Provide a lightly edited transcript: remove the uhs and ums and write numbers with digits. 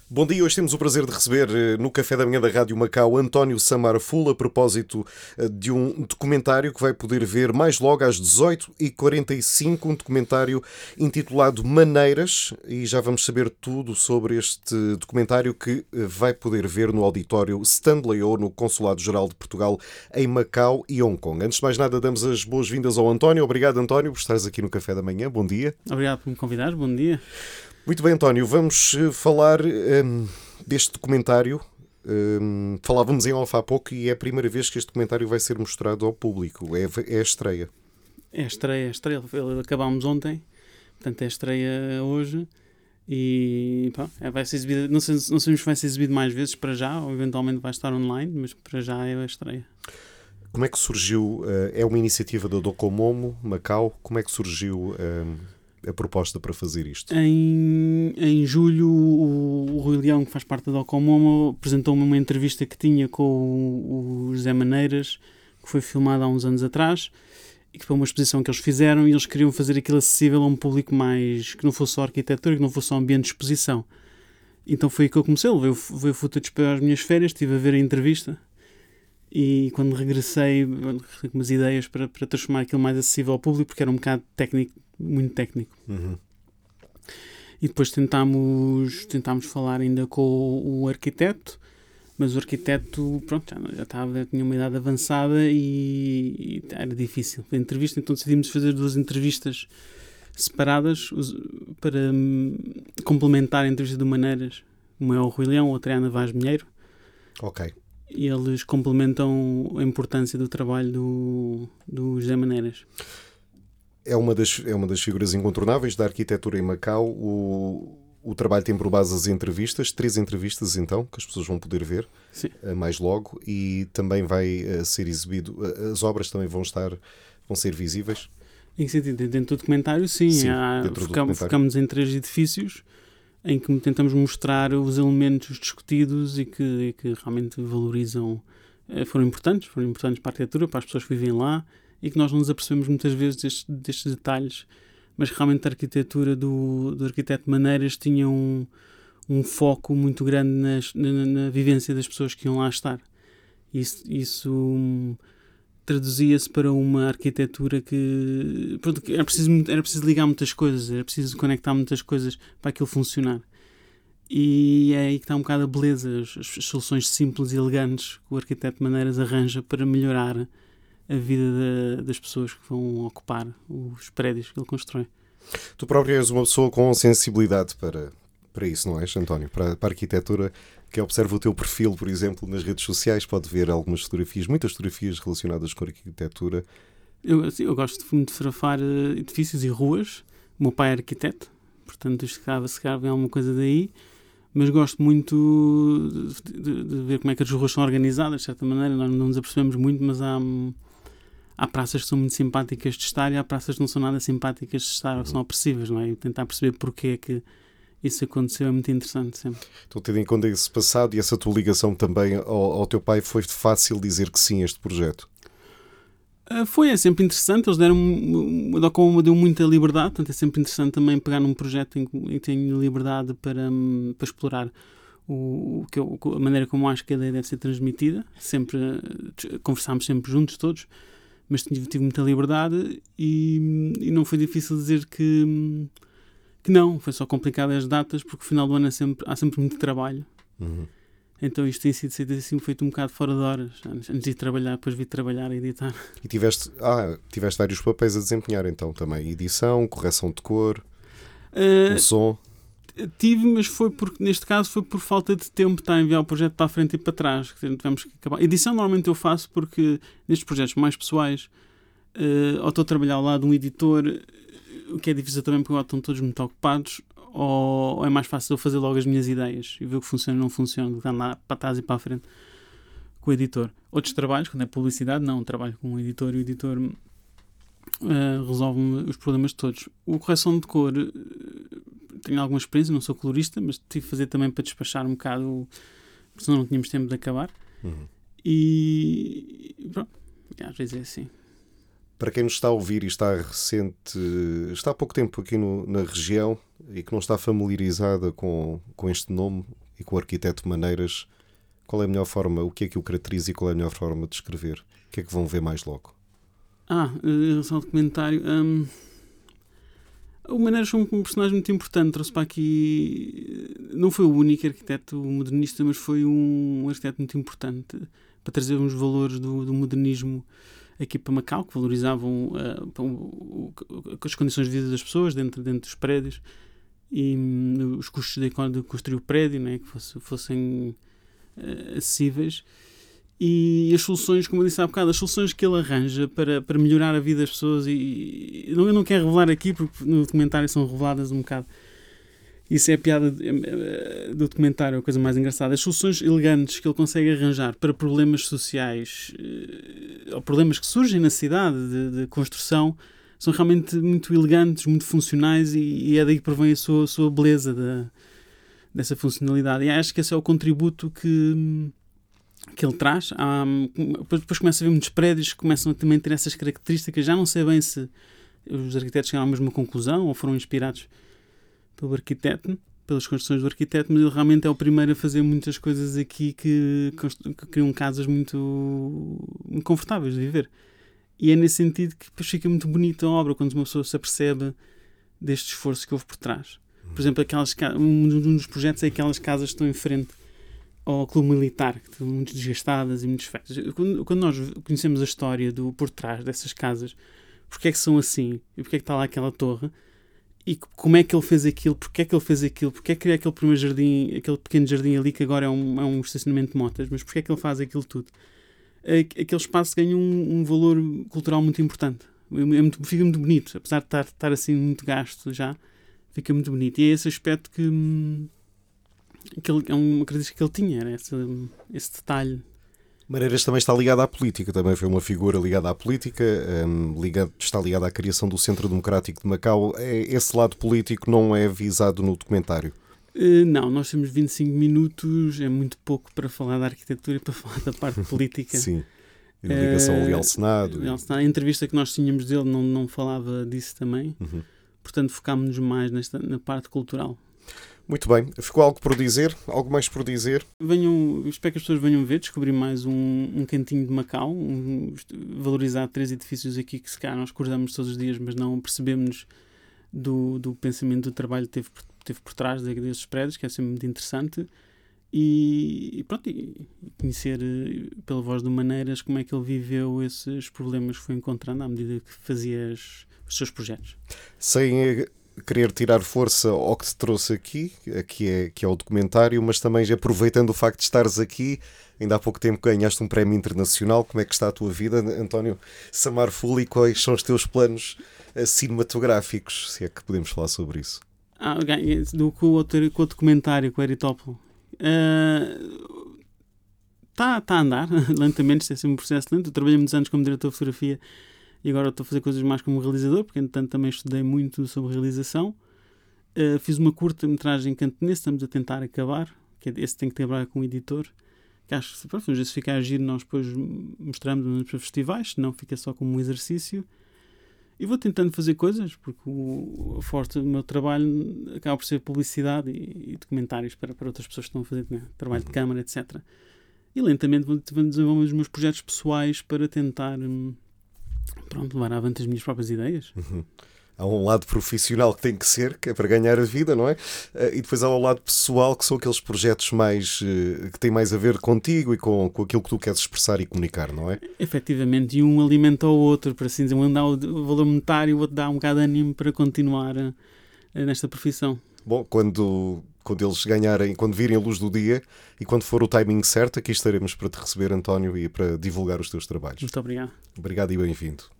Bom dia, hoje temos o prazer de receber no Café da Manhã da Rádio Macau António Samar Full a propósito de um documentário que vai poder ver mais logo às 18h45, um documentário intitulado Maneiras, e já vamos saber tudo sobre este documentário que vai poder ver no auditório Stanley ou no Consulado-Geral de Portugal em Macau e Hong Kong. Antes de mais nada, damos as boas-vindas ao António. Obrigado, António, por estares aqui no Café da Manhã. Bom dia. Obrigado por me convidar. Bom dia. Muito bem, António, vamos falar deste documentário. Falávamos em off há pouco e é a primeira vez que este documentário vai ser mostrado ao público. É a estreia. É a estreia. Acabámos ontem, portanto é a estreia hoje e vai ser exibido. Não sabemos se vai ser exibido mais vezes para já, ou eventualmente vai estar online, mas para já é a estreia. Como é que surgiu? É uma iniciativa da Docomomo, Macau. Como é que surgiu a proposta para fazer isto? Em julho, o Rui Leão, que faz parte da Docomomo, apresentou-me uma entrevista que tinha com o José Maneiras, que foi filmada há uns anos atrás, e que foi uma exposição que eles fizeram, e eles queriam fazer aquilo acessível a um público mais, que não fosse só arquitetura, que não fosse só ambiente de exposição. Então foi aí que eu comecei, levei o footage para as minhas férias, estive a ver a entrevista, e quando regressei, com umas ideias para transformar aquilo mais acessível ao público, porque era um bocado técnico, muito técnico. Uhum. E depois tentámos falar ainda com o arquiteto, mas o arquiteto já tinha uma idade avançada e era difícil a entrevista, então decidimos fazer 2 entrevistas separadas para complementar a entrevista de maneiras. Uma é o Rui Leão, outra é a Ana Vaz Minheiro. Ok. E eles complementam a importância do trabalho do José Maneiras. É uma das figuras incontornáveis da arquitetura em Macau. O trabalho tem por base as entrevistas, 3 entrevistas então, que as pessoas vão poder ver. Sim. Mais logo, e também vai ser exibido, as obras também vão ser visíveis. Em que sentido? Dentro do documentário, sim. Focamos em 3 edifícios em que tentamos mostrar os elementos discutidos e que realmente valorizam, foram importantes para a arquitetura, para as pessoas que vivem lá, e que nós não nos apercebemos muitas vezes destes detalhes, mas realmente a arquitetura do arquiteto Maneiras tinha um foco muito grande na vivência das pessoas que iam lá estar. Isso traduzia-se para uma arquitetura que era preciso ligar muitas coisas, era preciso conectar muitas coisas para aquilo funcionar. E é aí que está um bocado a beleza, as soluções simples e elegantes que o arquiteto Maneiras arranja para melhorar a vida das pessoas que vão ocupar os prédios que ele constrói. Tu próprio és uma pessoa com sensibilidade para isso, não és, António? Para a arquitetura, que observa o teu perfil, por exemplo, nas redes sociais, pode ver algumas fotografias, muitas fotografias relacionadas com a arquitetura. Eu gosto muito de fotografar edifícios e ruas. O meu pai é arquiteto, portanto se calhar vem alguma coisa daí, mas gosto muito de ver como é que as ruas são organizadas, de certa maneira. Nós não nos apercebemos muito, mas há praças que são muito simpáticas de estar e há praças que não são nada simpáticas de estar, são opressivas, não é? E tentar perceber porque é que isso aconteceu é muito interessante sempre. Então, tendo em conta esse passado e essa tua ligação também ao teu pai, foi fácil dizer que sim a este projeto? É sempre interessante. Eles a Docomomo deu muita liberdade, portanto é sempre interessante também pegar num projeto em que tenho liberdade para explorar a maneira como acho que a ideia deve ser transmitida. Sempre conversámos sempre juntos todos, mas tive muita liberdade e não foi difícil dizer que não, foi só complicado as datas, porque o final do ano há sempre muito trabalho. Uhum. Então isto tem sido assim, feito um bocado fora de horas, antes de trabalhar, depois vir trabalhar e editar. E tiveste vários papéis a desempenhar então também, edição, correção de cor, som. Tive, mas neste caso foi por falta de tempo de estar a enviar o projeto para a frente e para trás. Tivemos que acabar. Edição normalmente eu faço porque nestes projetos mais pessoais, ou estou a trabalhar ao lado de um editor, o que é difícil também porque agora estão todos muito ocupados, ou é mais fácil eu fazer logo as minhas ideias e ver o que funciona e não funciona, de andar para trás e para a frente com o editor. Outros trabalhos, quando é publicidade, não, trabalho com um editor e o editor resolve-me os problemas todos. O correção de cor, tenho alguma experiência, não sou colorista, mas tive de fazer também para despachar um bocado, porque senão não tínhamos tempo de acabar. Uhum. E pronto, às vezes é assim. Para quem nos está a ouvir e está há pouco tempo aqui na região e que não está familiarizada com este nome e com o arquiteto Maneiras, qual é a melhor forma, o que é que o caracteriza e qual é a melhor forma de escrever? O que é que vão ver mais logo? Em relação ao documentário, o Maneiras foi um personagem muito importante. Trouxe para aqui, não foi o único arquiteto modernista, mas foi um arquiteto muito importante para trazer uns valores do modernismo aqui para Macau, que valorizavam as condições de vida das pessoas dentro dos prédios e os custos de construir o prédio, né, que fossem acessíveis. E as soluções, como eu disse há bocado, as soluções que ele arranja para melhorar a vida das pessoas, e eu não quero revelar aqui porque no documentário são reveladas um bocado. Isso é a piada do documentário, a coisa mais engraçada. As soluções elegantes que ele consegue arranjar para problemas sociais ou problemas que surgem na cidade de construção são realmente muito elegantes, muito funcionais, e é daí que provém a sua beleza dessa funcionalidade. E acho que esse é o contributo que ele traz. Depois começa a ver muitos prédios que começam a também ter essas características. Já não sei bem se os arquitetos chegaram à mesma conclusão ou foram inspirados pelo arquiteto, pelas construções do arquiteto, mas ele realmente é o primeiro a fazer muitas coisas aqui que criam casas muito confortáveis de viver. E é nesse sentido que depois fica muito bonita a obra, quando uma pessoa se apercebe deste esforço que houve por trás. Por exemplo, um dos projetos é aquelas casas que estão em frente ao clube militar, que estão muito desgastadas e muito feitas. Quando nós conhecemos a história por trás dessas casas, porque é que são assim, e porque é que está lá aquela torre, e como é que ele fez aquilo, porque é que ele fez aquilo, porque é que criou aquele primeiro jardim, aquele pequeno jardim ali que agora é um estacionamento de motas, mas porque é que ele faz aquilo tudo? Aquele espaço ganha um valor cultural muito importante. Fica muito bonito, apesar de estar assim muito gasto já, fica muito bonito. E é esse aspecto que é uma característica que ele tinha, era esse detalhe. Maneiras também está ligado à política, também foi uma figura ligada à política, está ligado à criação do Centro Democrático de Macau. Esse lado político não é visado no documentário? Não, nós temos 25 minutos, é muito pouco para falar da arquitetura e para falar da parte política. Sim, e de ligação ali ao Senado. A entrevista que nós tínhamos dele não falava disso também, portanto focámos-nos mais na parte cultural. Muito bem. Ficou algo por dizer? Algo mais por dizer? Espero que as pessoas venham ver, descobrir mais um cantinho de Macau, valorizar 3 edifícios aqui que se calhar nós acordamos todos os dias, mas não percebemos do pensamento, do trabalho que teve por trás desses prédios, que é sempre muito interessante. E pronto, e conhecer pela voz do Maneiras como é que ele viveu esses problemas que foi encontrando à medida que fazia os seus projetos. Sem querer tirar força ao que te trouxe aqui é o documentário, mas também já aproveitando o facto de estares aqui, ainda há pouco tempo ganhaste um prémio internacional. Como é que está a tua vida, António Samar Fula, e quais são os teus planos cinematográficos, se é que podemos falar sobre isso? Com o documentário, com o Eritópolis. Está a andar lentamente, isto é sempre um processo lento. Eu trabalhei muitos anos como diretor de fotografia e agora estou a fazer coisas mais como realizador, porque entretanto também estudei muito sobre realização. Fiz uma curta-metragem cantonesa, estamos a tentar acabar, que esse tem que trabalhar com o editor, que acho que se ficar giro nós depois mostramos para festivais, senão fica só como um exercício. E vou tentando fazer coisas, porque o forte do meu trabalho acaba por ser publicidade e documentários para outras pessoas que estão a fazer, né, trabalho de câmara, etc. E lentamente vou desenvolver os meus projetos pessoais para tentar levar avante as minhas próprias ideias. Há um lado profissional que tem que ser, que é para ganhar a vida, não é? E depois há o lado pessoal, que são aqueles projetos mais que têm mais a ver contigo e com aquilo que tu queres expressar e comunicar, não é? Efetivamente, e um alimenta o outro, para assim dizer, um dá o valor monetário e o outro dá um bocado de ânimo para continuar nesta profissão. Bom, quando eles ganharem, quando virem a luz do dia e quando for o timing certo, aqui estaremos para te receber, António, e para divulgar os teus trabalhos. Muito obrigado. Obrigado e bem-vindo.